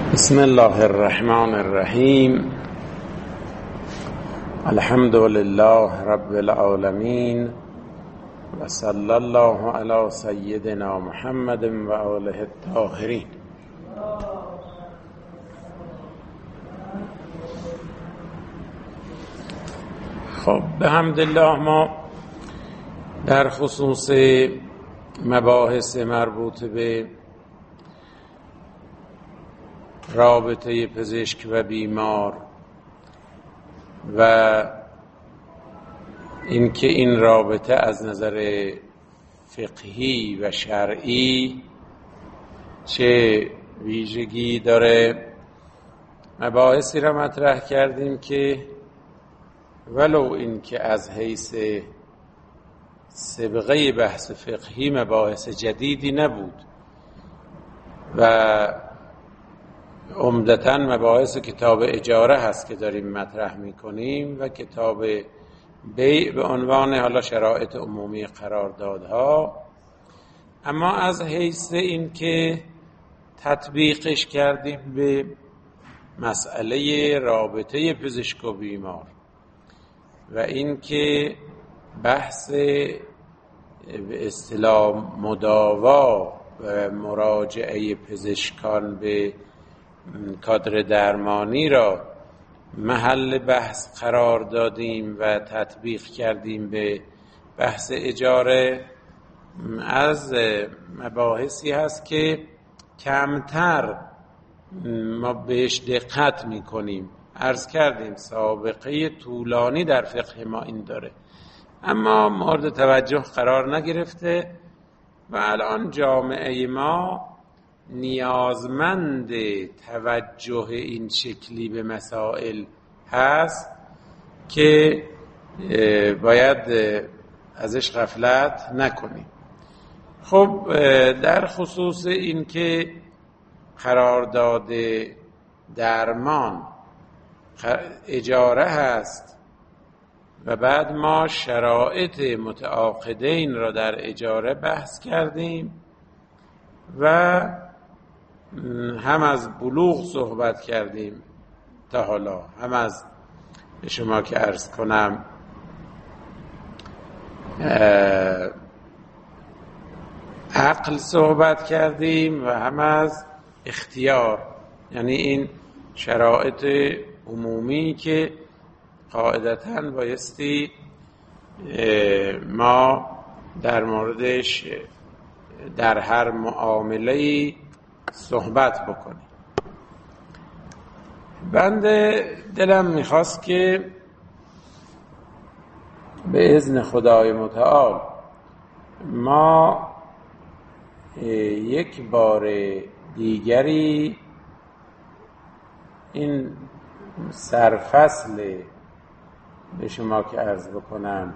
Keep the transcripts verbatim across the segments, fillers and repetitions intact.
بسم الله الرحمن الرحیم. الحمد لله رب العالمین و صلی الله علی سیدنا محمد و آله الطاهرین. خب به حمدالله ما در خصوص مباحث مربوط به رابطه پزشک و بیمار و اینکه این رابطه از نظر فقهی و شرعی چه ویژگی داره، مباحثی را مطرح کردیم که ولو اینکه از حیث سابقه بحث فقهی مباحث جدیدی نبود و عمدتاً مباحث کتاب اجاره هست که داریم مطرح میکنیم و کتاب بیع به عنوان حالا شرایط عمومی قراردادها، اما از حیث این که تطبیقش کردیم به مسئله رابطه پزشک و بیمار و این که بحث به اصطلاح مداوا و مراجعه پزشکان به کادر درمانی را محل بحث قرار دادیم و تطبیق کردیم به بحث اجاره، از مباحثی هست که کمتر ما بهش دقت میکنیم. عرض کردیم سابقه طولانی در فقه ما این داره، اما مورد توجه قرار نگرفته و الان جامعه ما نیازمند توجه این شکلی به مسائل هست که باید ازش غفلت نکنیم. خب در خصوص این که قرارداد درمان اجاره هست و بعد ما شرایط متعاقدین را در اجاره بحث کردیم و هم از بلوغ صحبت کردیم تا حالا، هم از به شما که عرض کنم عقل صحبت کردیم و هم از اختیار، یعنی این شرایط عمومی که قاعدتاً بایستی ما در موردش در هر معامله‌ای صحبت بکنیم. بنده دلم میخواست که به اذن خدای متعال ما یک بار دیگری این سرفصل به شما که عرض بکنم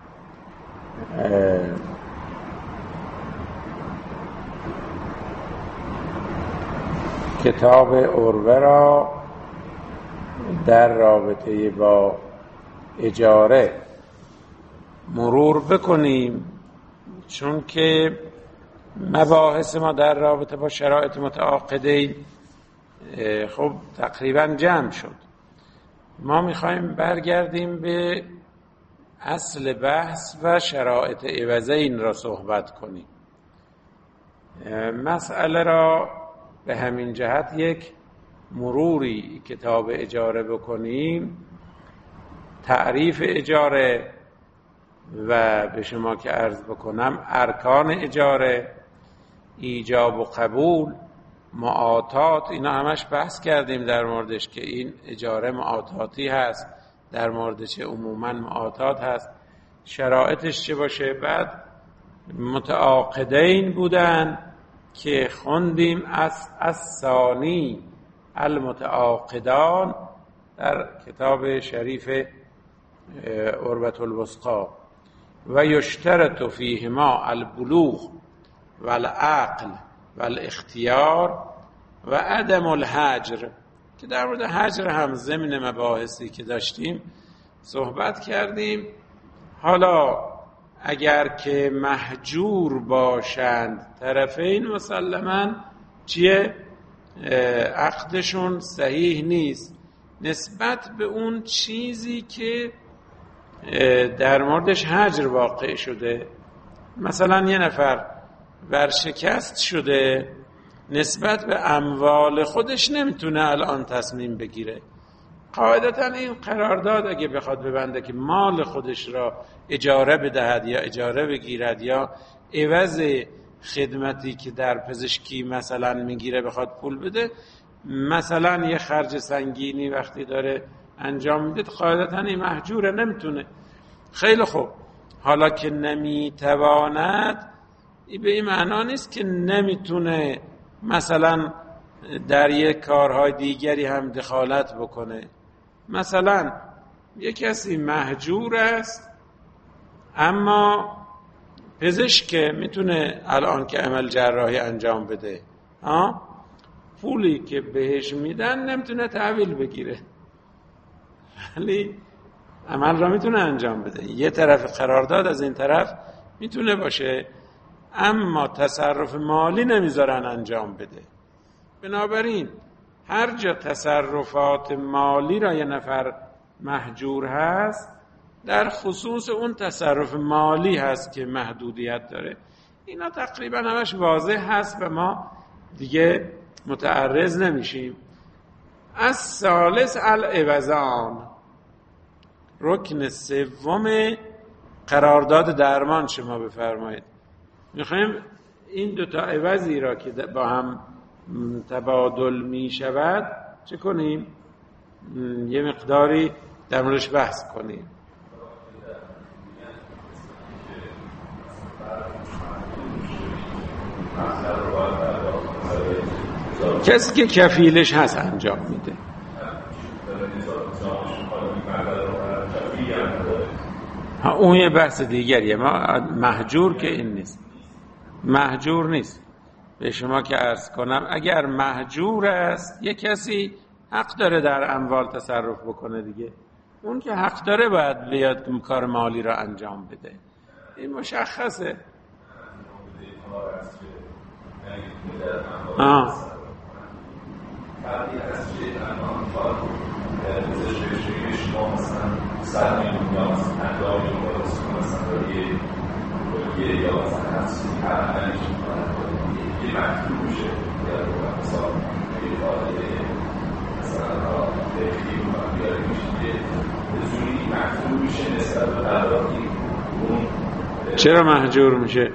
کتاب عروه را در رابطه با اجاره مرور بکنیم، چون که مباحث ما در رابطه با شرایط متعاقدین خب تقریبا جمع شد. ما میخوایم برگردیم به اصل بحث و شرایط عوضین را صحبت کنیم. مسئله را به همین جهت یک مروری کتاب اجاره بکنیم، تعریف اجاره و به شما که عرض بکنم ارکان اجاره، ایجاب و قبول، معاطات، اینا همش بحث کردیم در موردش که این اجاره معاطاتی هست، در مورد چه عموما معاطات هست، شرایطش چه باشه. بعد متعاقدین بودن که خوندیم از الثانی المتعاقدان در کتاب شریف عروة الوثقی و یشترط فیهما البلوغ و العقل و الاختیار و عدم الهجر، که در مورد هجر هم ضمن مباحثی که داشتیم صحبت کردیم. حالا اگر که محجور باشند طرفین مسلماً چیه؟ عقدشون صحیح نیست نسبت به اون چیزی که در موردش هجر واقع شده. مثلا یه نفر ورشکست شده، نسبت به اموال خودش نمیتونه الان تصمیم بگیره. قاعدتا این قرارداد اگه بخواد ببنده که مال خودش را اجاره بدهد یا اجاره بگیرد یا عوض خدمتی که در پزشکی مثلا میگیره بخواد پول بده، مثلا یه خرج سنگینی وقتی داره انجام میده، قاعدتا این محجوره، نمیتونه. خیلی خوب، حالا که نمیتواند، این به این معنا نیست که نمیتونه مثلا در یک کارهای دیگری هم دخالت بکنه. مثلا یک کسی مهجور است اما پزشک میتونه الان که عمل جراحی انجام بده، ها پولی که بهش میدن نمیتونه تحویل بگیره، ولی عمل را میتونه انجام بده. یه طرف قرارداد از این طرف میتونه باشه، اما تصرف مالی نمیذارن انجام بده. بنابراین هر جا تصرفات مالی را یه نفر مهجور هست، در خصوص اون تصرف مالی هست که محدودیت داره. اینا تقریبا همش واضح هست و ما دیگه متعرض نمیشیم. از ثالث العوضان، رکن سوم قرارداد درمان شما بفرمایید. میخوایم این دوتا عوضی را که با هم تبادل می شود چه کنیم؟ یه مقداری در موردش بحث کنیم. کسی که کفیلش هست انجام میده. ها اون یه بحث دیگریه، ما مهجور که این نیست، مهجور نیست. به شما که عرض کنم اگر مهجور است یک کسی حق داره در اموال تصرف بکنه دیگه، اون که حق داره باید بیاد کار مالی را انجام بده، این مشخصه. آه چرا مهجور میشه؟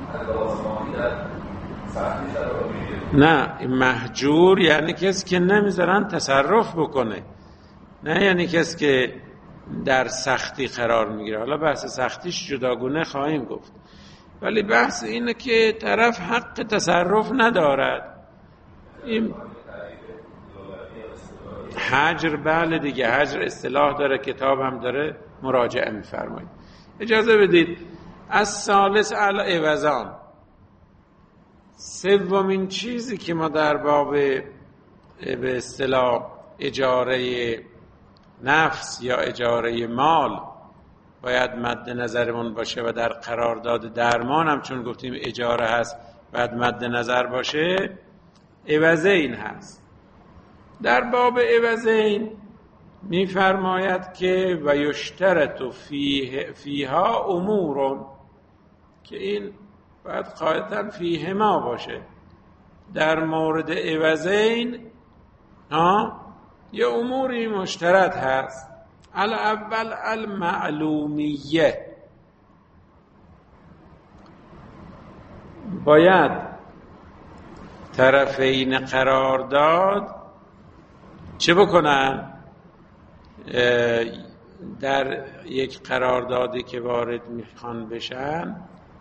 نه، مهجور یعنی کسی که نمیذارن تصرف بکنه، نه یعنی کسی که در سختی قرار میگیره. حالا بحث سختیش جداگونه خواهیم گفت، ولی بحث اینه که طرف حق تصرف ندارد. این حجر بله دیگه، حجر اصطلاح داره، کتاب هم داره، مراجعه میفرمایید. اجازه بدید از ثالث العوضان، سومین چیزی که ما در باب به اصطلاح اجاره نفس یا اجاره مال باید مد نظرمون باشه و در قرارداد درمان هم چون گفتیم اجاره هست باید مد نظر باشه، عوضین هست. در باب عوضین میفرماید که و یشترط فیه فیها امور، که این باید قاعدتا فیه ما باشه. در مورد عوضین ها یه اموری مشترط هست. الاول المعلومیه، باید طرفین قرارداد چه بکنن؟ در یک قراردادی که وارد میخوان بشن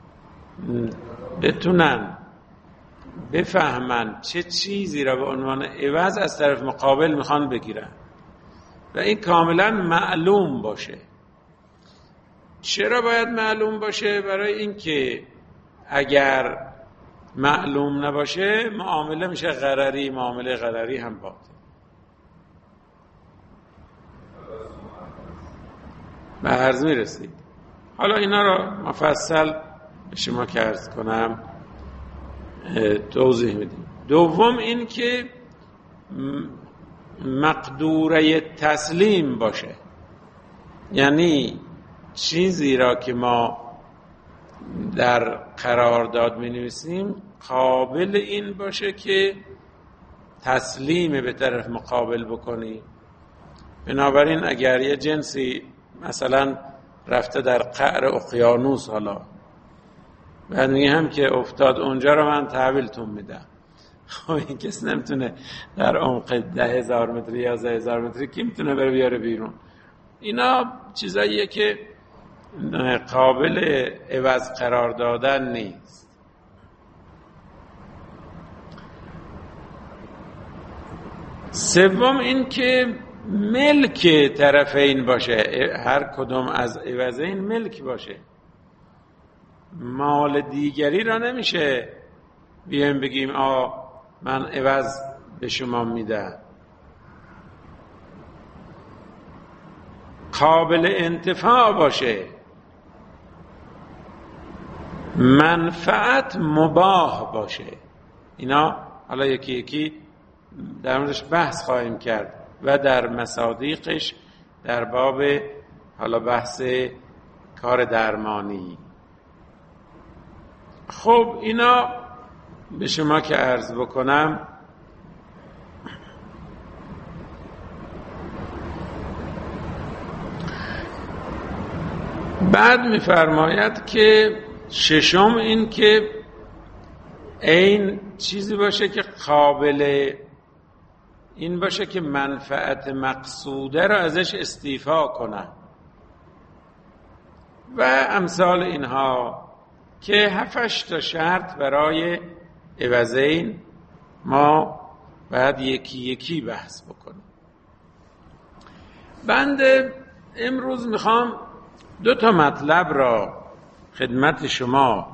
بتونن بفهمن چه چیزی را به عنوان عوض از طرف مقابل میخوان بگیرن و این کاملا معلوم باشه. چرا باید معلوم باشه؟ برای اینکه اگر معلوم نباشه معامله میشه غرری، معامله غرری هم باطل. به عرض میرسید. حالا اینا را مفصل به شما که عرض کنم توضیح میدیم. دوم این که مقدوره تسلیم باشه، یعنی چیزی را که ما در قرارداد می نویسیم قابل این باشه که تسلیم به طرف مقابل بکنی. بنابراین اگر یه جنسی مثلا رفته در قعر اقیانوس، حالا بعد میگه هم که افتاد اونجا رو من تحویلتون میدم، خب این کسی نمیتونه در عمق ده هزار متری یا یازده هزار متری کی میتونه بره بیاره بیرون؟ اینا چیزاییه که قابل عوض قرار دادن نیست. سوم این که ملک طرفین باشه، هر کدوم از عوضین ملک باشه. مال دیگری را نمیشه بیایم بگیم آ من عوض به شما میدم. قابل انتفاع باشه، منفعت مباح باشه. اینا حالا یکی یکی در موردش بحث خواهیم کرد و در مصادیقش در باب حالا بحث کار درمانی. خب اینا به شما که عرض بکنم، بعد می‌فرماید که ششم این که این چیزی باشه که قابل این باشه که منفعت مقصوده را ازش استیفا کنه و امثال اینها، که هفتش تا شرط برای عوضین ما باید یکی یکی بحث بکنیم. بنده امروز میخوام دو تا مطلب را خدمت شما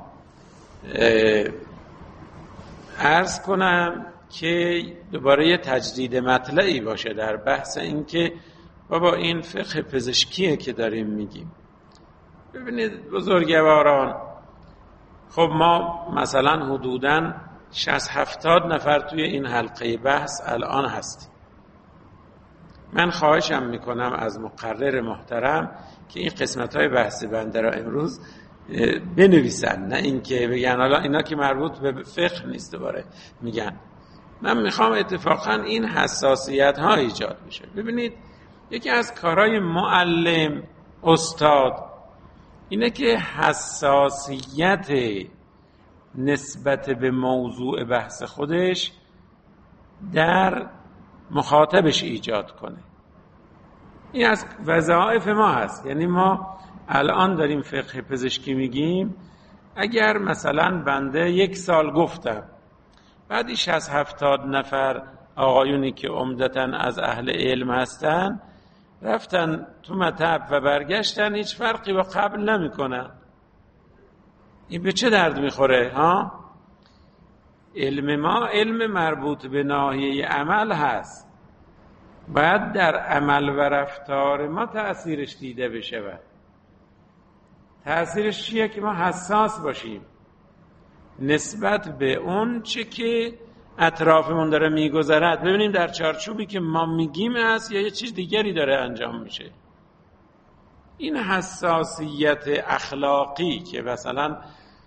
عرض کنم که دوباره یه تجدید مطلعی باشه در بحث این که بابا این فقه پزشکیه که داریم میگیم. ببینید بزرگواران، خب ما مثلا حدوداً شصت هفتاد نفر توی این حلقه بحث الان هستیم. من خواهشم میکنم از مقرر محترم که این قسمت‌های بحث بنده را امروز بنویسن، نه اینکه بگن حالا اینا که مربوط به فقه نیست دوباره میگن. من میخوام اتفاقا این حساسیت ها ایجاد بشه. ببینید یکی از کارهای معلم، استاد، اینه که حساسیت نسبت به موضوع بحث خودش در مخاطبش ایجاد کنه. این از وظایف ما هست. یعنی ما الان داریم فقه پزشکی میگیم، اگر مثلا بنده یک سال گفتم، بعدی شصت هفتاد نفر آقایونی که عمدتاً از اهل علم هستن رفتن تو مطب و برگشتن، هیچ فرقی با قبل نمی کنن. این به چه درد میخوره ها؟ علم ما علم مربوط به ناحیه عمل هست، باید در عمل و رفتار ما تأثیرش دیده بشه. تأثیرش چیه؟ که ما حساس باشیم نسبت به اون چه که اطرافمون داره میگذرد. ببینیم در چارچوبی که ما میگیم هست یا یه چیز دیگری داره انجام میشه. این حساسیت اخلاقی که مثلا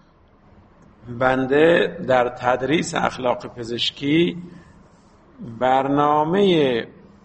بنده در تدریس اخلاق پزشکی برنامه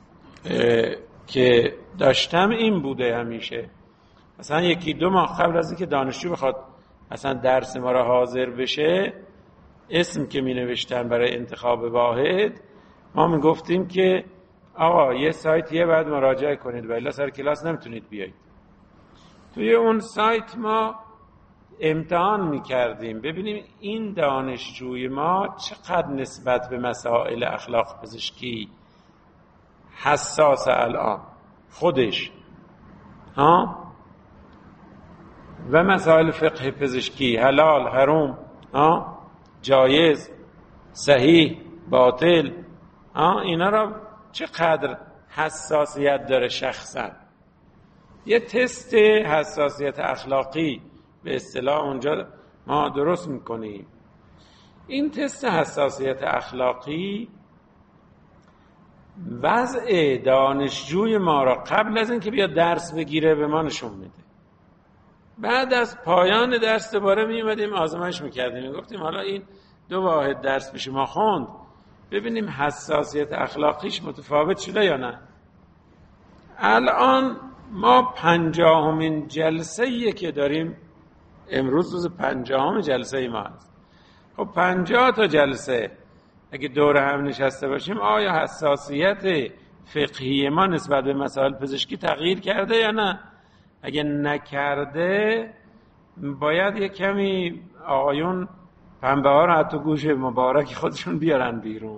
که داشتم این بوده همیشه. مثلا یکی دو ماه قبل از اینکه دانشجو بخواد مثلا درس ما را حاضر بشه، اسم که می نوشتن برای انتخاب واحد، ما می گفتیم که آقا یه سایتیه باید مراجعه کنید و الا سر کلاس نمیتونید بیایید. توی اون سایت ما امتحان می کردیم ببینیم این دانشجوی ما چقدر نسبت به مسائل اخلاق پزشکی حساس الان خودش ها، و مسائل فقه پزشکی، حلال، حرام، ها، جایز، صحیح، باطل، ها، اینا را چقدر حساسیت داره شخصا. یه تست حساسیت اخلاقی به اصطلاح اونجا ما درست میکنیم. این تست حساسیت اخلاقی وضع دانشجوی ما را قبل از اینکه بیاد درس بگیره به ما نشون میده. بعد از پایان درس دوباره می اومدیم آزمایش میکردیم، میگفتیم حالا این دو واحد درس پیش ما خوند، ببینیم حساسیت اخلاقیش متفاوت شده یا نه. الان ما پنجاهمین جلسه‌ایه که داریم، امروز روز پنجاهم جلسه ما هست. خب پنجاه تا جلسه اگه دور هم نشسته باشیم، آیا حساسیت فقهی ما نسبت به مسائل پزشکی تغییر کرده یا نه؟ اگه نکرده باید یک کمی آقایون پنبه ها رو حتی گوش مبارک خودشون بیارن بیرون.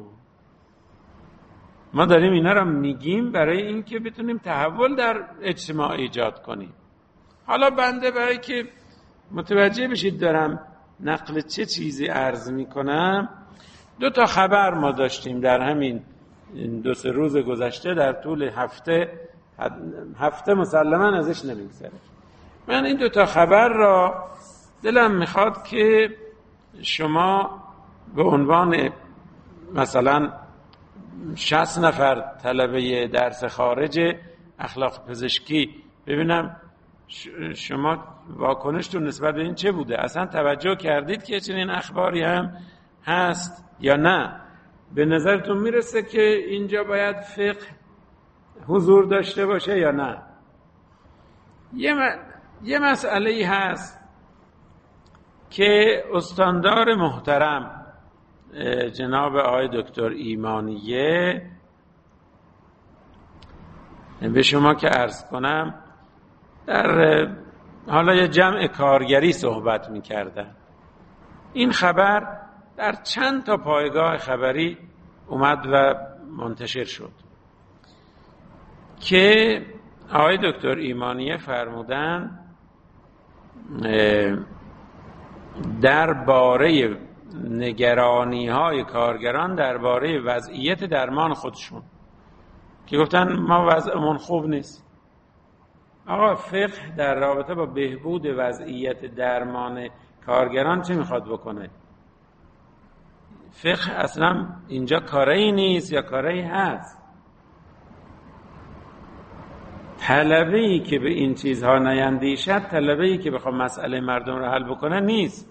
ما داریم اینا رو میگیم برای اینکه بتونیم تحول در اجتماع ایجاد کنیم. حالا بنده برای که متوجه بشید دارم نقل چه چیزی عرض میکنم، دو تا خبر ما داشتیم در همین دو سه روز گذشته، در طول هفته هفته مسلما ازش نمیگذره. من این دو تا خبر را دلم میخواد که شما به عنوان مثلا شصت نفر طلبه درس خارج اخلاق پزشکی، ببینم شما واکنشتون نسبت به این چه بوده؟ اصلا توجه کردید که چنین اخباری هم هست یا نه؟ به نظرتون میرسه که اینجا باید فقه حضور داشته باشه یا نه؟ یه, م... یه مسئله هست که استاندار محترم جناب آقای دکتر ایمانیه به شما که عرض کنم در حالا یه جمع کارگری صحبت میکردن. این خبر در چند تا پایگاه خبری اومد و منتشر شد که آقای دکتر ایمانیه فرمودن درباره نگرانی های کارگران درباره وضعیت درمان خودشون، که گفتن ما وضعمون خوب نیست. آقا فقه در رابطه با بهبود وضعیت درمان کارگران چه میخواد بکنه؟ فقه اصلا اینجا کاری نیست یا کاری هست؟ طلبه‌ای که به این چیزها نیندیشد، طلبه‌ای که بخواد مسئله مردم رو حل بکنه نیست.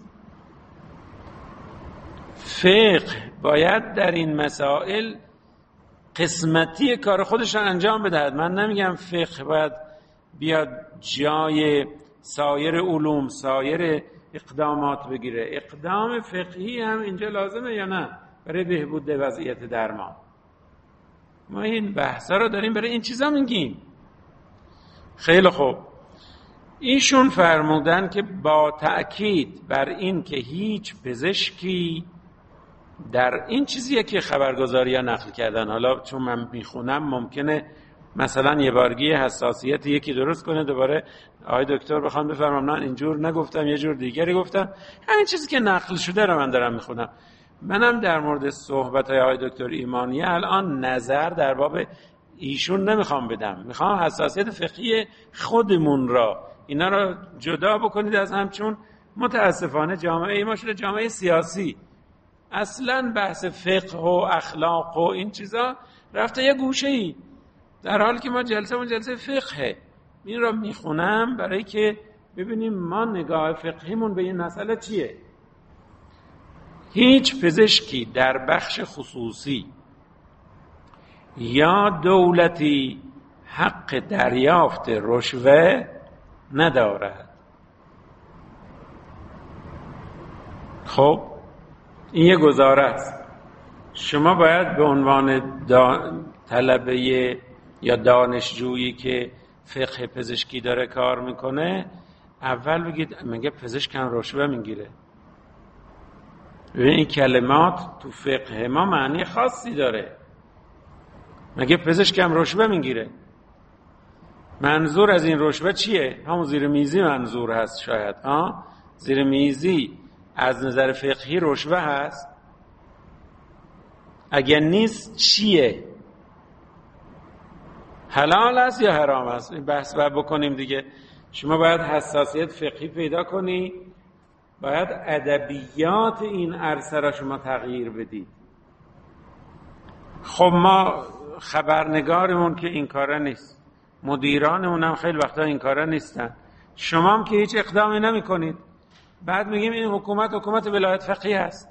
فقه باید در این مسائل قسمتی کار خودش رو انجام بدهد. من نمیگم فقه باید بیاد جای سایر علوم، سایر اقدامات بگیره. اقدام فقهی هم اینجا لازمه یا نه برای بهبود وضعیت درمان؟ ما این بحثا رو داریم برای این چیزا میگیم. خیلی خوب، ایشون فرمودن که با تأکید بر این که هیچ پزشکی در این چیزیه که خبرگزاری ها نقل کردن، حالا چون من میخونم ممکنه مثلا یه بارگی حساسیت یکی درست کنه، دوباره آقای دکتر بخوام بفرمام نه اینجور نگفتم یه جور دیگری گفتم. همین چیزی که نقل شده رو من دارم میخونم. منم در مورد صحبت های آقای دکتر ایمانیه الان نظر در باب ایشون نمیخوام بدم، میخوام حساسیت فقهی خودمون را اینا رو جدا بکنید از هم، چون متاسفانه جامعه ما شده جامعه سیاسی. اصلا بحث فقه و اخلاق و این چیزا رفته یه گوشه‌ای، در حالی که ما جلسه من جلسه فقهه. این را میخونم برای که ببینیم ما نگاه فقهیمون به این مسئله چیه. هیچ پزشکی در بخش خصوصی یا دولتی حق دریافت رشوه ندارد. خب این یه گزاره است. شما باید به عنوان طلبه یا دانشجویی که فقه پزشکی داره کار میکنه اول بگید مگه پزشک هم رشوه میگیره؟ این کلمات تو فقه ما معنی خاصی داره. مگه پزشک هم رشوه میگیره؟ منظور از این رشوه چیه؟ همون زیر میزی منظور هست شاید. ها؟ زیر میزی از نظر فقهی رشوه هست؟ اگر نیست چیه؟ حلال است یا حرام است؟ این بحث باید بکنیم دیگه. شما باید حساسیت فقهی پیدا کنی، باید ادبیات این عرصه را شما تغییر بدید. خب ما خبرنگارمون که این کارا نیست، مدیرانمون هم خیلی وقتا این کارا نیستن، شما هم که هیچ اقدامی نمی کنید. بعد میگیم این حکومت حکومت ولایت فقیه هست.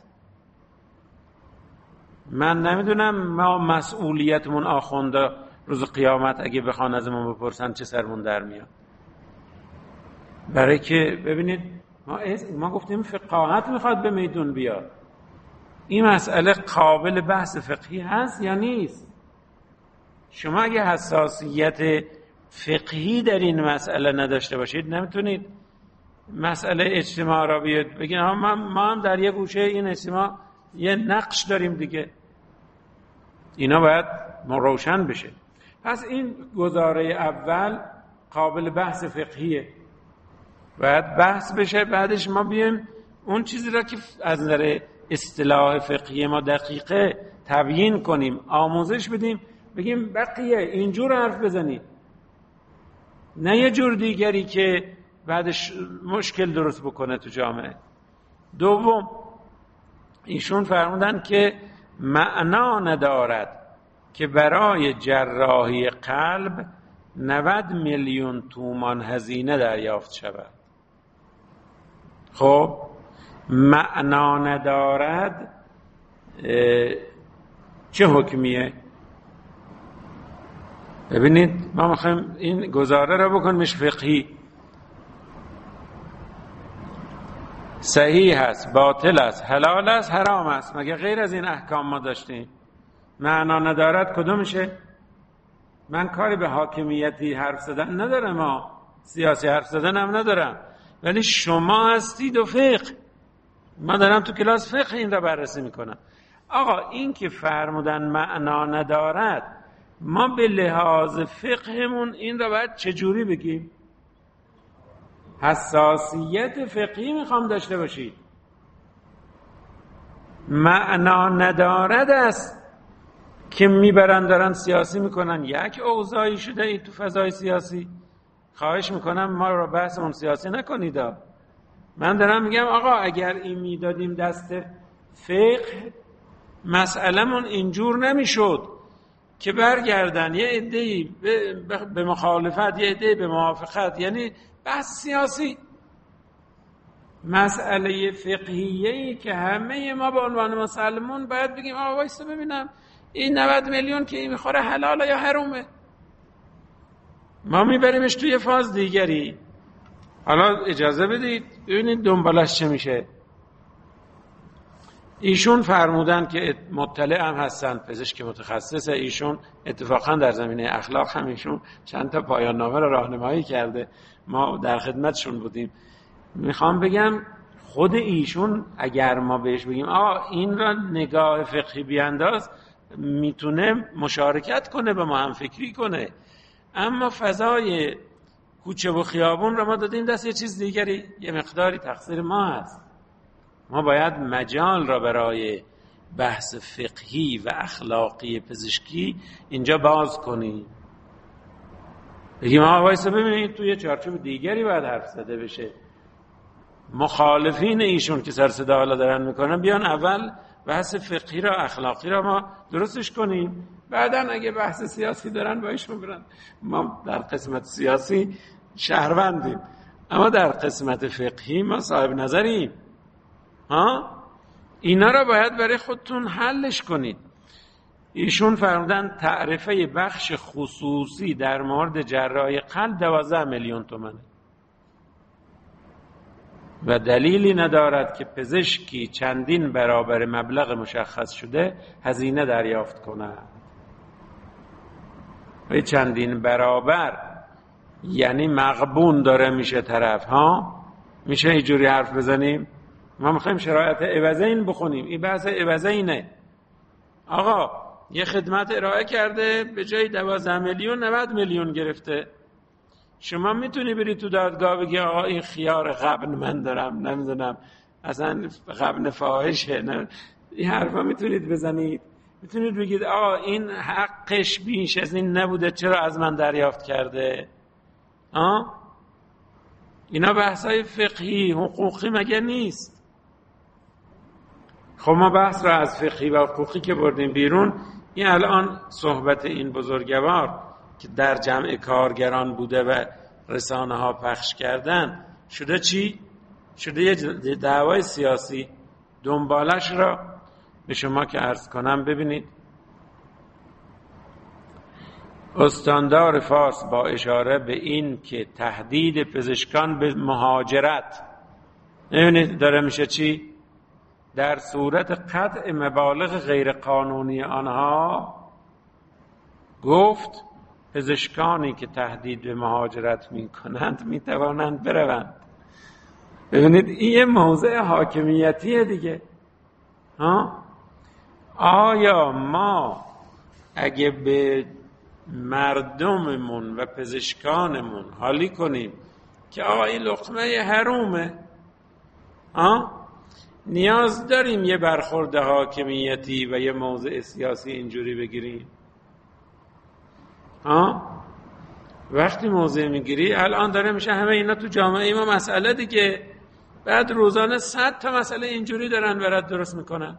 من نمیدونم ما مسئولیتمون آخونده روز قیامت اگه بخوان ازمون بپرسن چه سرمون در میاد. برای که ببینید ما, ما گفتیم فقاهت میخواد به میدون بیاد. این مسئله قابل بحث فقهی هست یا نیست؟ شما اگه حساسیت فقهی در این مسئله نداشته باشید نمیتونید مسئله اجتماع را بیاد بگین ما, ما هم در یه گوشه این اجتماع یه نقش داریم دیگه. اینا باید روشن بشه. پس این گزاره اول قابل بحث فقهیه، باید بحث بشه. بعدش ما بیایم اون چیزی را که از نظر اصطلاح فقهی ما دقیقه تبیین کنیم، آموزش بدیم، بگیم بقیه اینجور حرف بزنید، نه یه جور دیگری که بعدش مشکل درست بکنه تو جامعه. دوم، ایشون فرمودن که معنا ندارد که برای جراحی قلب نود میلیون تومان هزینه دریافت شود. خب معنا ندارد چه حکمیه؟ ببینید ما میخوایم این گزاره را بکنیمش فقهی، صحیح است، باطل است، حلال است، حرام است، مگه غیر از این احکام ما داشتیم؟ معنا ندارد کدومشه؟ من کاری به حاکمیتی حرف زدن ندارم، ما سیاسی حرف زدن هم ندارم، ولی شما هستید و فقه. من دارم تو کلاس فقه این را بررسی میکنم. آقا این که فرمودن معنا ندارد، ما به لحاظ فقهمون این را باید چجوری بگیم؟ حساسیت فقهی میخوام داشته باشید. معنا ندارد است که میبرن دارن سیاسی میکنن. یک اوضاعی شده ای تو فضای سیاسی، خواهش میکنم ما رو بحثمون سیاسی نکنید. من دارم میگم آقا اگر این میدادیم دست فقه، مسئلهمون اینجور نمیشد که برگردن یه عده‌ای به مخالفت، یه عده‌ای به موافقت، یعنی بحث سیاسی. مسئله فقهیه‌ای که همه ما به عنوان مسلمون باید بگیم آقا وایسا ببینم این نود میلیون که این میخوره حلاله یا حرومه. ما میبریمش توی فاز دیگری. حالا اجازه بدید ببینید دنبالش چه میشه. ایشون فرمودن که مطلع هم هستن، پزشک متخصص، ایشون اتفاقا در زمینه اخلاق هم ایشون چند تا پایان نامه را راهنمایی کرده، ما در خدمتشون بودیم. میخوام بگم خود ایشون اگر ما بهش بگیم آقا این را نگاه فقهی بیانداز، میتونه مشارکت کنه، به ما هم فکری کنه. اما فضای کوچه و خیابون را ما دادیم دست یه چیز دیگری، یه مقداری تقصیر ما هست. ما باید مجال را برای بحث فقهی و اخلاقی پزشکی اینجا باز کنیم. بگیم آقا وایسا ببینید توی چارچوب دیگری باید حرف زده بشه. مخالفین ایشون که سر صدا حالا دارن میکنن بیان اول بحث فقهی را، اخلاقی را ما درستش کنیم، بعداً اگه بحث سیاسی دارن با ایشون برن. ما در قسمت سیاسی شهروندیم، اما در قسمت فقهی ما صاحب نظریم. ها اینا را باید برای خودتون حلش کنید. ایشون فرمودن تعرفه بخش خصوصی در مورد جراحی قلب دوازده میلیون تومانه و دلیلی ندارد که پزشکی چندین برابر مبلغ مشخص شده هزینه دریافت کند. و چندین برابر یعنی مغبون داره میشه طرف. ها میشه اینجوری حرف بزنیم؟ ما میخوایم شرایط عوضین بخونیم. این بحث عوضینه. آقا یه خدمت ارائه کرده به جای دوازده میلیون نود میلیون گرفته. شما میتونی بری تو دادگاه بگی آقا این خیار غبن من دارم، نمیدونم اصلا غبن فاحشه، نه این حرفا میتونید بزنید. میتونید بگید آقا این حقش بیش از این نبوده، چرا از من دریافت کرده؟ آه؟ اینا بحثای فقهی حقوقی مگه نیست؟ خب ما بحث را از فقهی و حقوقی که بردیم بیرون، این الان صحبت این بزرگوار که در جمع کارگران بوده و رسانه ها پخش کردن شده چی؟ شده یه دعوای سیاسی. دنبالش را به شما که عرض کنم ببینید. استاندار فارس با اشاره به این که تهدید پزشکان به مهاجرت، ببینید داره میشه چی؟ در صورت قطع مبالغ غیر قانونی آنها گفت پزشکانی که تهدید به مهاجرت می کنند می توانند بروند. ببینید این یه موضع حاکمیتیه دیگه. ها؟ آیا ما اگه به مردممون و پزشکانمون حالی کنیم که آقا این لقمه حرومه، ها؟ نیاز داریم یه برخورد حاکمیتی و یه موضع سیاسی اینجوری بگیریم؟ ها؟ وقتی موضع میگیری الان داره میشه همه اینا تو جامعه ما مسئله دیگه، بعد روزانه صد تا مسئله اینجوری دارن برات درست میکنن.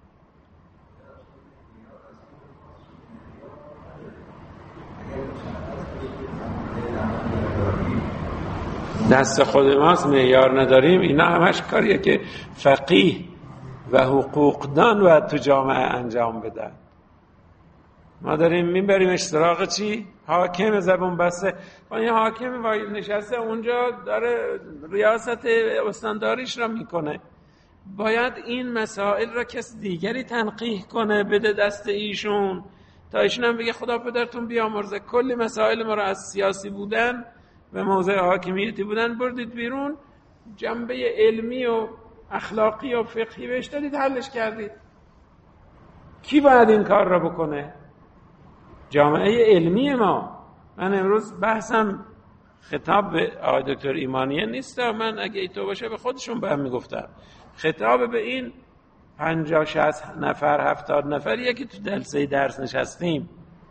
دست خود ماست، معیار نداریم. اینا همش کاریه که فقیه و حقوقدان باید تو جامعه انجام بدن. ما داریم میبریمش سراغ چی؟ حاکم زبون بسته. این حاکم وای نشسته اونجا داره ریاست استانداریش را میکنه. باید این مسائل را کس دیگری تنقیح کنه، بده دست ایشون تا ایشون هم بگه خدا پدرتون بیامرزه. کلی مسائل ما را از سیاسی بودن و موضع حاکمیتی بودن بردید بیرون، جنبه علمی و اخلاقی و فقهی بهش دادید، حلش کردید. کی باید این کار را بکنه؟ جامعه علمی ما. من امروز بحثم خطاب به آقای دکتر ایمانیه نیست، من اگه ایتو باشه به خودشون به هم میگفتم. خطاب به این پنجاه شصت نفر هفتاد نفریه که تو جلسه درس نشستیم.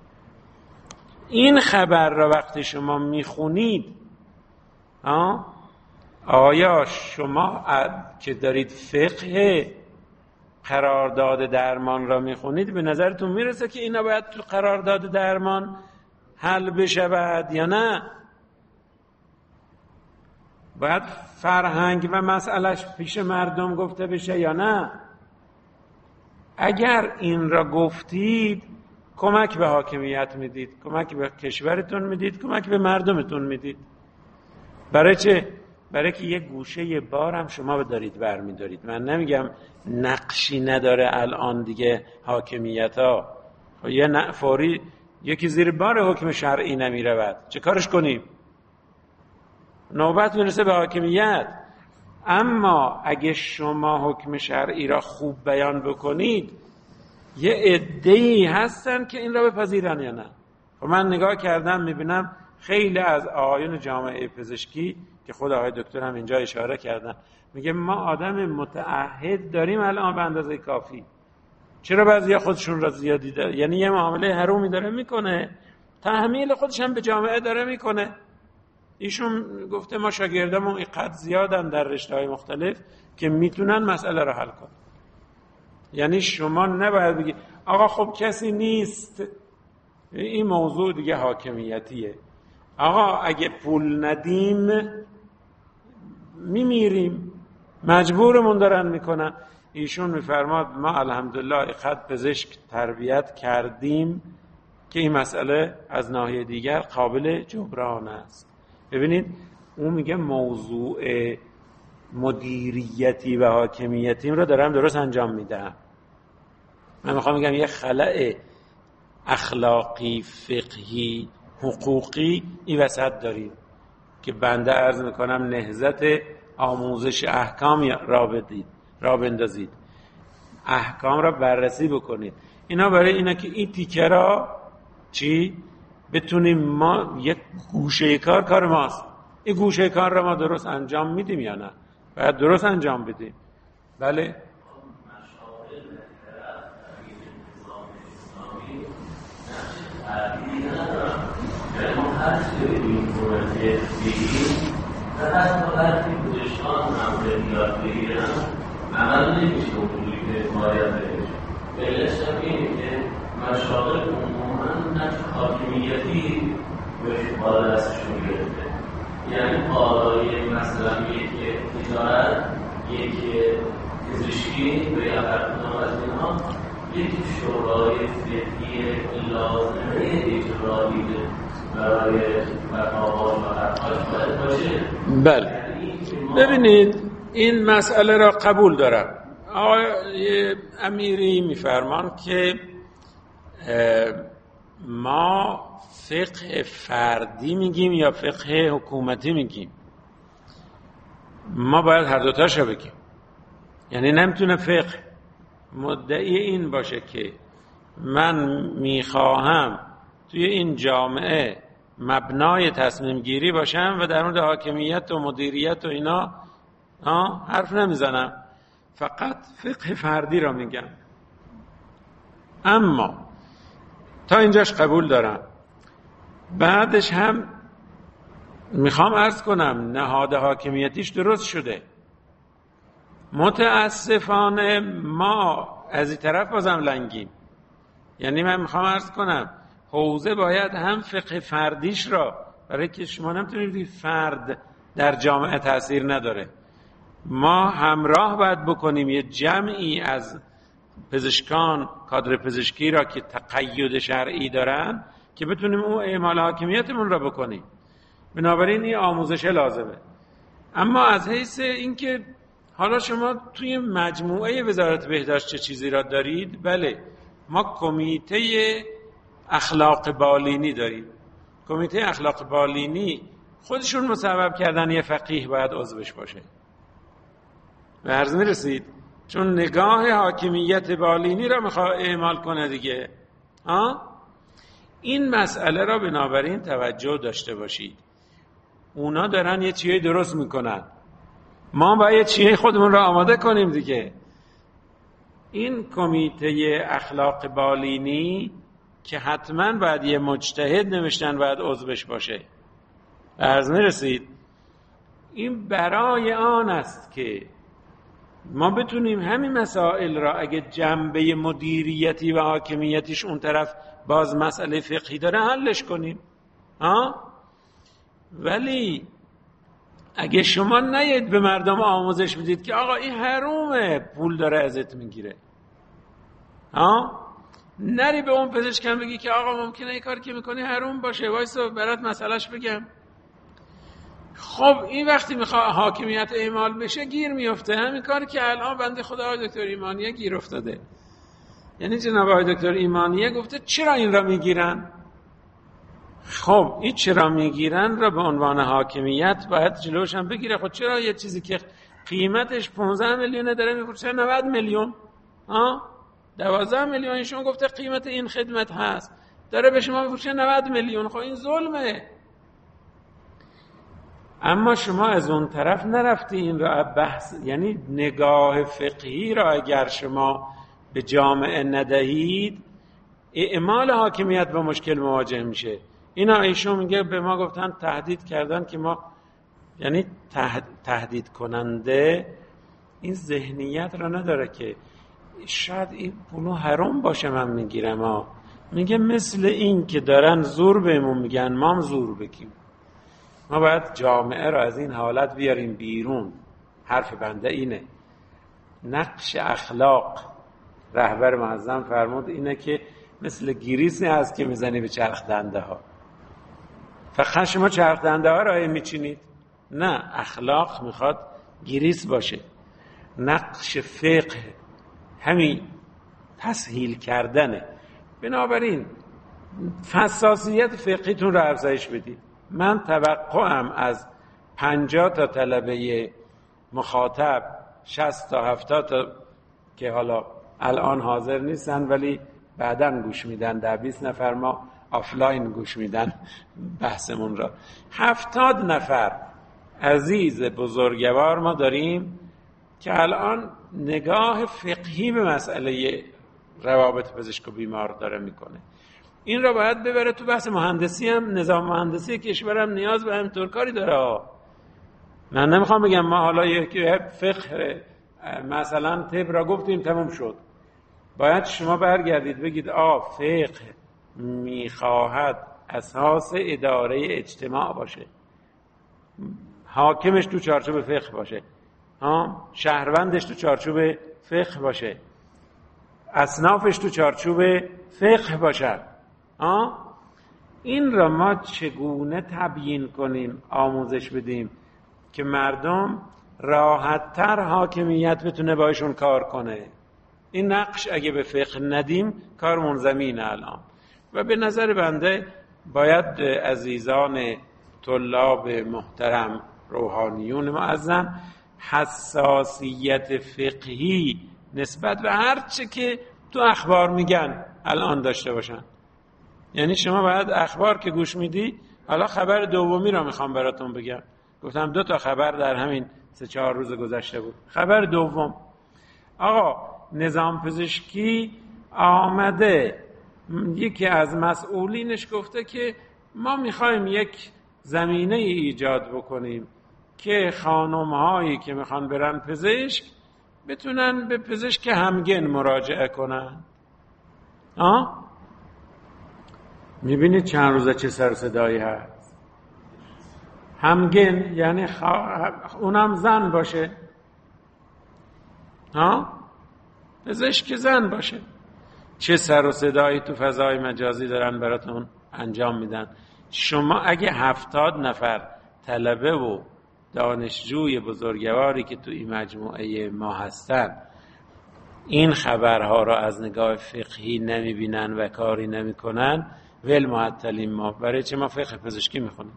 این خبر را وقتی شما میخونید، آیا شما که دارید فقه قرارداد درمان را میخونید به نظرتون میرسه که اینا باید تو قرارداد درمان حل بشود یا نه؟ باید فرهنگ و مسئلهش پیش مردم گفته بشه یا نه؟ اگر این را گفتید کمک به حاکمیت میدید، کمک به کشورتون میدید، کمک به مردمتون میدید. برای چه؟ برای که یه گوشه بار هم شما دارید برمیدارید. من نمیگم نقشی نداره الان دیگه حاکمیت ها، یه فوری یکی زیر بار حکم شرعی نمیرود، چه کارش کنیم؟ نوبت میرسه به حاکمیت. اما اگه شما حکم شرعی را خوب بیان بکنید، یه عده‌ای هستن که این را بپذیرن یا نه. و من نگاه کردم میبینم خیلی از آقایون جامعه پزشکی که خود آقای دکتر هم اینجا اشاره کردن، میگه ما آدم متعهد داریم الان به اندازه کافی. چرا بعضیا خودشون را زیادی داره؟ یعنی یه معامله حرومی داره میکنه، تحمیل خودش هم به جامعه داره میکنه. ایشون گفته ما شاگردامون اینقدر زیادن در رشته‌های مختلف که میتونن مسئله رو حل کنن. یعنی شما نباید بگی آقا خب کسی نیست، این موضوع دیگه حاکمیتیه. آقا اگه پول ندیم میمیریم، مجبورمون دارن میکنن. ایشون میفرماد ما الحمدلله خط پزشک تربیت کردیم که این مسئله از ناحیه دیگر قابل جبران است. ببینید اون میگه موضوع مدیریتی و حاکمیتی رو دارم درست انجام میدم. من میخوام میگم یه خلأ اخلاقی، فقهی، حقوقی این وسط دارید که بنده عرض میکنم نهضت آموزش احکام را بدید، را بندازید، احکام را بررسی بکنید. اینا برای اینا که این تیکه را چی بتونیم ما یک گوشه کار کار ماست. این گوشه کار را ما درست انجام میدیم یا نه؟ باید درست انجام بدیم. بله هست که این صورت بگیم و حتی وقتی پزشکان هم به یاد بگیرن عمل نمیشه اونجوری که باید بهش. بلش هم اینه که مشاغل عموما نقش حاکمیتی بهش بالا دستشون گرفته. یعنی بالای مثلا یک تجارت، یک پزشکی و یا هر کدام از اینها یک شورای فقهی لازمه اجرایی برای مقامات و حقاش باید باشه. بله ببینید این مسئله را قبول دارم. آقای امیری میفرمان که ما فقه فردی میگیم یا فقه حکومتی میگیم. ما باید هر دوتاشو بگیم. یعنی نمیتونه فقه مدعی این باشه که من میخواهم توی این جامعه مبنای تصمیم گیری باشم و در مورد حاکمیت و مدیریت و اینا حرف نمیزنم، فقط فقه فردی را میگم. اما تا اینجاش قبول دارم. بعدش هم میخوام عرض کنم نهاد حاکمیتیش درست شده. متاسفانه ما از این طرف بازم لنگیم. یعنی من میخوام عرض کنم حوزه باید هم فقه فردیش را، برای که شما نمیتونید فرد در جامعه تأثیر نداره، ما همراه باید بکنیم یه جمعی از پزشکان، کادر پزشکی را که تقید شرعی دارن که بتونیم اون اعمال حاکمیتمون را بکنیم. بنابراین این آموزش لازمه. اما از حیث اینکه حالا شما توی مجموعه وزارت بهداشت چه چیزی را دارید، بله ما کمیته اخلاق بالینی داریم. کمیته اخلاق بالینی خودشون مسبب کردن یه فقیه باید عضوش باشه. به عرض میرسید؟ چون نگاه حاکمیت بالینی را میخواد اعمال کنه دیگه. ها؟ این مسئله را بنابراین توجه داشته باشید. اونا دارن یه چیزی درست میکنن، ما باید یه چیزی خودمون را آماده کنیم دیگه. این کمیته اخلاق بالینی که حتما باید یه مجتهد نوشتن باید عضوش باشه. عرض میرسید؟ این برای آن است که ما بتونیم همین مسائل را اگه جنبه مدیریتی و حاکمیتیش اون طرف باز مسئله فقهی داره حلش کنیم. ها؟ ولی اگه شما نیاید به مردم آموزش بدید که آقا این حرومه، پول داره ازت میگیره، ها؟ نری به اون پزشکم بگی که آقا ممکنه این کاری که میکنی حروم باشه، وایسا برات مسئلهش بگم. خب این وقتی میخواد حاکمیت اعمال بشه گیر میفته. همین کاری که الان بنده خدا آقای دکتر ایمانیه گیر افتاده. یعنی جناب آقای دکتر ایمانیه گفته چرا این را میگیرن؟ خب این چرا میگیرن را به عنوان حاکمیت باید جلوش هم بگیره. خب چرا یه چیزی که قیمتش پانزده میلیون داره میفروشه نود میلیون، ها؟ دوازده میلیون ایشون گفته قیمت این خدمت هست، داره به شما میفروشه نود میلیون. خب این ظلمه. اما شما از اون طرف نرفتی این را بحث، یعنی نگاه فقهی را اگر شما به جامعه ندهید اعمال حاکمیت با مشکل مواجه میشه. اینا ایشون میگه به ما گفتن تهدید کردن که ما، یعنی تهدید کننده این ذهنیت را نداره که شاید این پولو حرام باشه من میگیرم. ها میگه مثل این که دارن زور بهمون میگن ما هم زور بگیم. ما باید جامعه را از این حالت بیاریم بیرون. حرف بنده اینه. نقش اخلاق رهبر معظم فرمود اینه که مثل گریسی هست که میزنی به چرخ دنده ها. فقط شما چرخ دنده ها را میچینید؟ نه، اخلاق میخواد گریس باشه. نقش فقه همین تسهیل کردنه. بنابراین حساسیت فقهیتون را افزایش بدید. من توقعم از پنجاه تا طلبه مخاطب، شصت تا هفتاد تا که حالا الان حاضر نیستن ولی بعداً گوش میدن، در بیست نفر ما آفلاین گوش میدن بحثمون را، هفتاد نفر عزیز بزرگوار ما داریم که الان نگاه فقهی به مسئله روابط پزشک و بیمار داره میکنه. این را باید ببره تو بحث مهندسی. هم نظام مهندسی کشورم نیاز به همینطور کاری داره. من نمیخوام بگم ما حالا یک فقه مثلا طب را گفتیم تموم شد، باید شما برگردید بگید آ فقه میخواهد اساس اداره اجتماع باشه، حاکمش تو چارچوب فقه باشه، ها شهروندش تو چارچوب فقه باشه، اصنافش تو چارچوب فقه باشن. ها این را ما چگونه تبیین کنیم، آموزش بدیم که مردم راحت‌تر حاکمیت بتونه باشون کار کنه؟ این نقش اگه به فقه ندیم کارمون زمینه الان. و به نظر بنده باید عزیزان طلاب محترم، روحانیون معظم، حساسیت فقهی نسبت به هر چه که تو اخبار میگن الان داشته باشن. یعنی شما باید اخبار که گوش میدی، حالا خبر دومی را میخوام براتون بگم، گفتم دو تا خبر در همین سه چهار روز گذشته بود. خبر دوم، آقا نظام پزشکی آمده یکی از مسئولینش گفته که ما میخوایم یک زمینه ایجاد بکنیم که خانم هایی که میخوان برن پزشک بتونن به پزشک همگن مراجعه کنن. آه؟ میبینید چند روزه چه سر صدایی هست. همگن یعنی خوا... اونم زن باشه، ها پزشک زن باشه. چه سر و صدایی تو فضای مجازی دارن براتون انجام میدن. شما اگه هفتاد نفر طلبه و دانشجوی بزرگواری که تو این مجموعه ما هستن این خبرها را از نگاه فقهی نمیبینن و کاری نمیکنن، ول معطلیم ما. برای چه ما فقه پزشکی میخونیم؟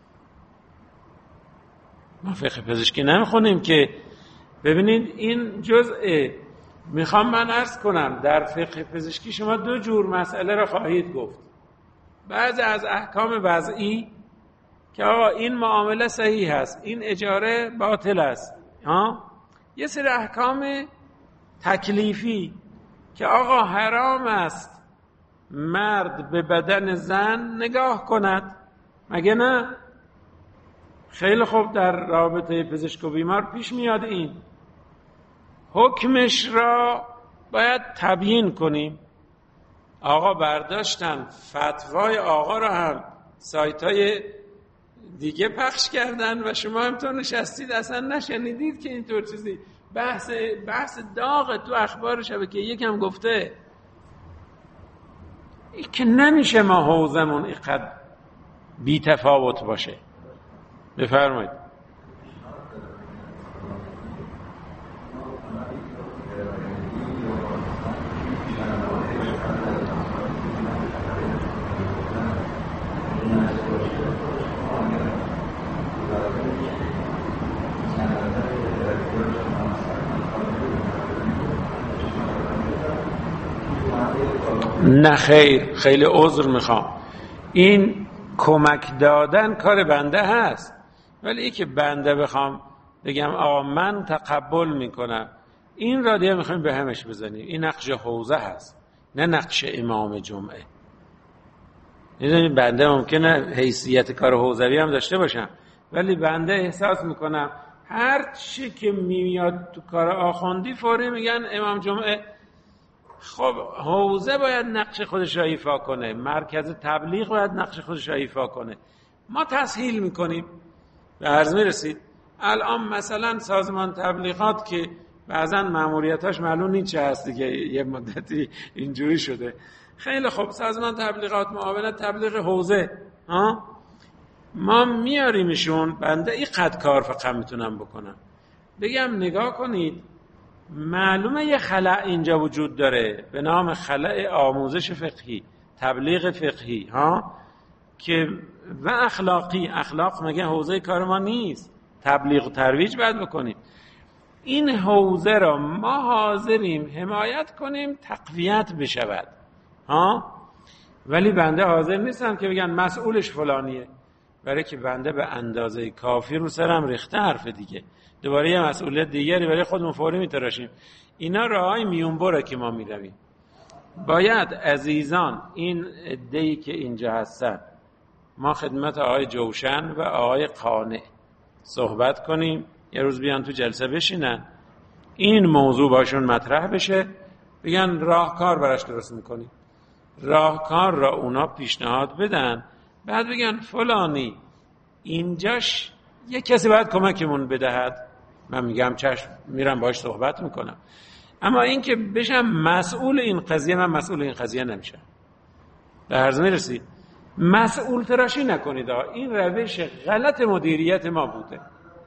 ما فقه پزشکی نمیخونیم که. ببینید این جزء، میخوام من عرض کنم در فقه پزشکی شما دو جور مسئله را خواهید گفت. بعضی از احکام وضعی که آقا این معامله صحیح است، این اجاره باطل است. ها؟ یه سری احکام تکلیفی که آقا حرام است مرد به بدن زن نگاه کند، مگه نه؟ خیلی خوب در رابطه پزشک و بیمار پیش میاد. این حکمش را باید تبیین کنیم. آقا برداشتن فتوای آقا را هم سایتای دیگه پخش کردن و شما همطور نشستید اصلا نشنیدید که اینطور چیزی. بحث بحث داغ تو اخبار شبکه یکم گفته این که نمیشه ما حوزمون اینقدر بی تفاوت باشه. بفرمایید. نه خیر، خیلی عذر میخوام. این کمک دادن کار بنده هست، ولی ای که بنده بخوام بگم آقا من تقبل میکنم، این را دیگه میخوایم به همش بزنیم. این نقش حوزه هست، نه نقش امام جمعه. میدونید بنده ممکنه حیثیت کار حوزوی هم داشته باشم، ولی بنده احساس میکنم هر چی که میاد تو کار آخوندی فوری میگن امام جمعه. خب حوزه باید نقش خودش را ایفا کنه، مرکز تبلیغ باید نقش خودش را ایفا کنه. ما تسهیل میکنیم. به عرض میرسید الان مثلا سازمان تبلیغات که بعضا ماموریتاش معلوم نیست چه هست دیگه، یه مدتی اینجوری شده. خیلی خب سازمان تبلیغات معاونت تبلیغ حوزه، ها ما میاریمشون. بنده این قد کار فقط میتونم بکنم، بگم نگاه کنید معلومه یه خلأ اینجا وجود داره به نام خلأ آموزش فقهی، تبلیغ فقهی، ها که و اخلاقی. اخلاق مگه حوزه کار ما نیست؟ تبلیغ و ترویج باید بکنیم. این حوزه را ما حاضریم حمایت کنیم تقویت بشود، ها ولی بنده حاضر نیستم که بگن مسئولش فلانیه، برای که بنده به اندازه کافی رو سرم ریخته حرف دیگه، دوباره یه مسئولیت دیگری برای خودمون فوری میتراشیم. اینا راهی میونبره که ما میرویم. باید عزیزان این عده‌ای که اینجا هستن، ما خدمت آقای جوشن و آقای قانع صحبت کنیم، یه روز بیان تو جلسه بشینن، این موضوع باشون مطرح بشه بگن راهکار براش درست میکنیم، راهکار را اونا پیشنهاد بدن، بعد بگن فلانی اینجاش یک کسی باید کمکمون بدهد، من میگم چشم، میرم باهاش صحبت میکنم. اما این که بشم مسئول این قضیه، من مسئول این قضیه نمیشم. در عرض میرسید مسئول تراشی نکنید. این روش غلط مدیریت ما بوده.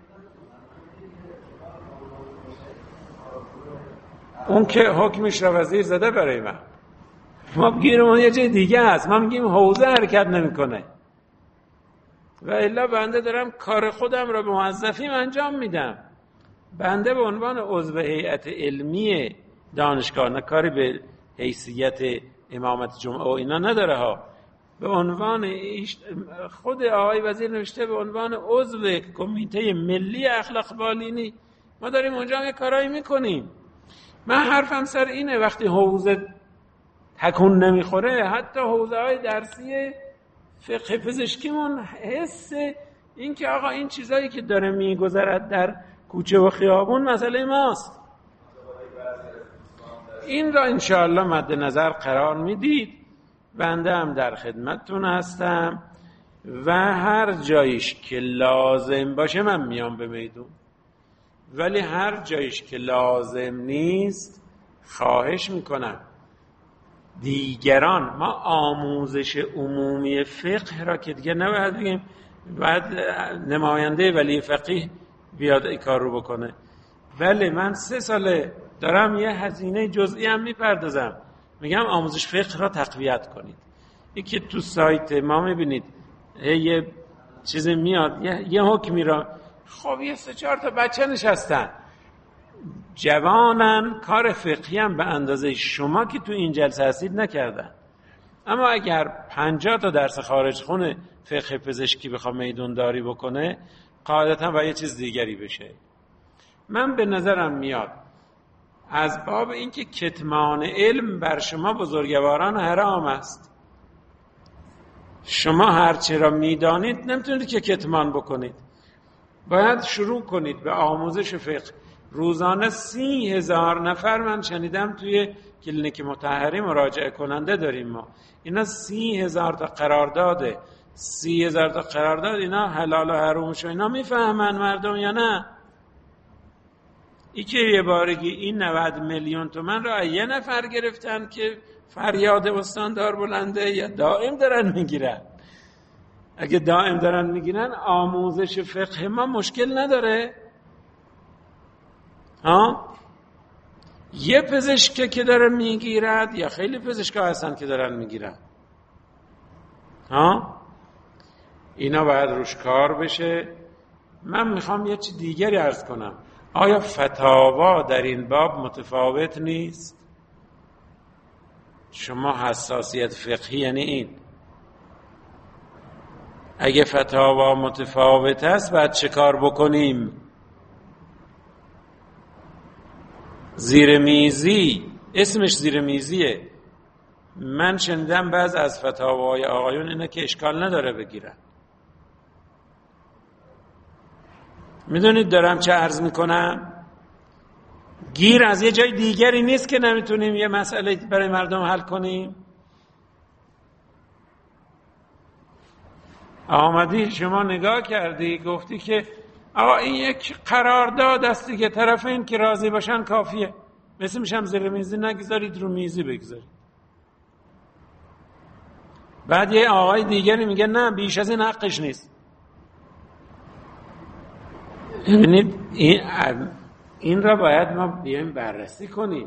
اون که حکمش را وزیر زده برای من، ما بگیرم یه جای دیگه هست، ما میگیم حوزه حرکت نمیکنه و الا بنده دارم کار خودم را به موظفیم انجام میدم. بنده به عنوان عضو هیئت علمی دانشگاه، نه کاری به حیثیت امامت جمعه و اینا نداره ها، به عنوان خود آقای وزیر نوشته به عنوان عضو کمیته ملی اخلاق بالینی ما داریم اونجا یه کارایی میکنیم. من حرفم سر اینه وقتی حوزه تکون نمیخوره، حتی حوزه های درسی فقه پزشکیمون حس این که آقا این چیزایی که داره میگذرد در کوچه و خیابون مسئله ماست، این را انشاءالله مد نظر قرار میدید. بنده هم در خدمتتون هستم و هر جایش که لازم باشه من میام به میدون، ولی هر جایش که لازم نیست خواهش میکنم دیگران، ما آموزش عمومی فقه را که دیگه نباید بگیم بعد نماینده ولی فقیه بیاد این کار رو بکنه، ولی من سه ساله دارم یه هزینه جزئی هم میپردازم، میگم آموزش فقه را تقویت کنید. یکی تو سایت ما میبینید یه چیزی میاد، یه, یه حکمی را، خب یه سه چهار تا بچه نشستن جوانن، کار فقهی هم به اندازه شما که تو این جلسه هستید نکردن. اما اگر پنجاه تا درس خارج خونه فقه پزشکی بخواه میدون داری بکنه قاعدتا باید یه چیز دیگری بشه. من به نظرم میاد از باب اینکه کتمان علم بر شما بزرگواران حرام است، شما هرچی را میدانید نمیتونید که کتمان بکنید، باید شروع کنید به آموزش فقه. روزانه سی هزار نفر من شنیدم توی کلینیک مطهری مراجعه کننده داریم ما، اینا سی هزار تا قرارداده، سی هزار تا قرارداد، اینا حلال و حرومش و اینا میفهمن مردم یا نه؟ ای که یه بارگی این نود میلیون تومن را یه نفر گرفتن که فریاد استاندار بلنده یا دائم دارن میگیرن؟ اگه دائم دارن میگیرن آموزش فقه ما مشکل نداره ها؟ یه پزشک که داره میگیرد یا خیلی پزشکا هستن که دارن میگیرن ها؟ اینا باید روش کار بشه. من میخوام یه چیز دیگری عرض کنم، آیا فتاوا در این باب متفاوت نیست؟ شما حساسیت فقهی یعنی این، اگه فتاوا متفاوت است باید چه کار بکنیم؟ زیر میزی، اسمش زیر میزیه. من شنیدم بعض از فتاوای آقایون اینه که اشکال نداره بگیرن. میدونید دارم چه عرض میکنم؟ گیر از یه جای دیگری نیست که نمیتونیم یه مسئله برای مردم حل کنیم. آمدی شما نگاه کردی گفتی که آقا این یک قرارداد است دیگه، طرفین که راضی باشن کافیه، مثل میشم زیر میزی نگذارید رو میزی بگذارید. بعد یه آقای دیگری میگه نه بیش از این حقش نیست. ببینید این این را باید ما بیایم بررسی کنیم.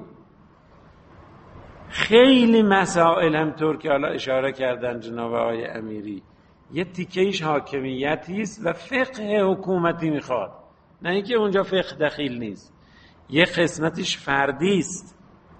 خیلی مسائل همطور که حالا اشاره کردن جناب آقای امیری یه تیکهش حاکمیتی است و فقه حکومتی میخواد، نه اینکه اونجا فقه دخیل نیست، یه قسمتش فردی است.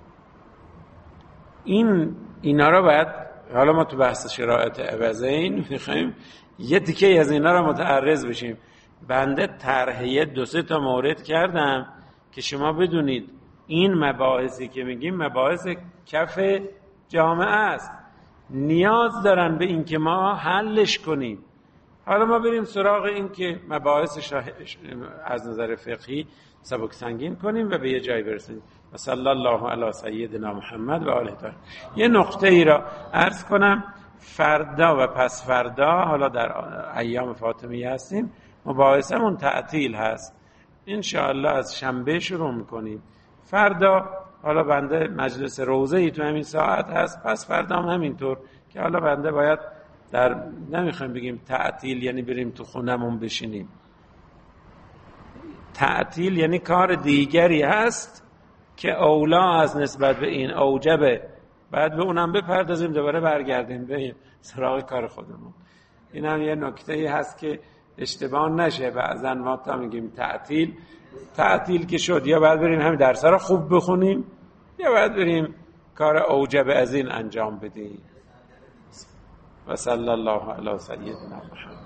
این اینا را باید، حالا ما تو بحث شرایط عوضین میخوایم یه تیکه از اینا را متعرض بشیم. بنده طرحیه دو سه تا مورد کردم که شما بدونید این مباحثی که میگیم مباحث کف جامعه است، نیاز دارن به این که ما حلش کنیم. حالا ما بریم سراغ این که مباحثش را از نظر فقهی سبک سنگین کنیم و به یه جای برسیم. و صلی الله علی سیدنا محمد و آله طاهرین. یه نقطه ای را عرض کنم، فردا و پس فردا، حالا در ایام فاطمیه هستیم، مباحثمون تعطیل هست. انشاءالله از شنبه شروع میکنیم. فردا حالا بنده مجلس روزه ای تو همین ساعت هست، پس فردا هم همینطور که حالا بنده باید در نمیخوایم بگیم تعطیل یعنی بریم تو خونمون بشینیم. تعطیل یعنی کار دیگری هست که اولا از نسبت به این اوجبه، بعد به اونم بپردازیم دوباره برگردیم به سراغ کار خودمون. این هم یه نکته ای هست که اشتباه نشه. بعضا ما تا میگیم تعطیل، تعطیل که شد یا باید بریم همین درس را خوب بخونیم یا باید بریم کار اوجب از این انجام بدیم. و صلی الله علی سیدنا محمد.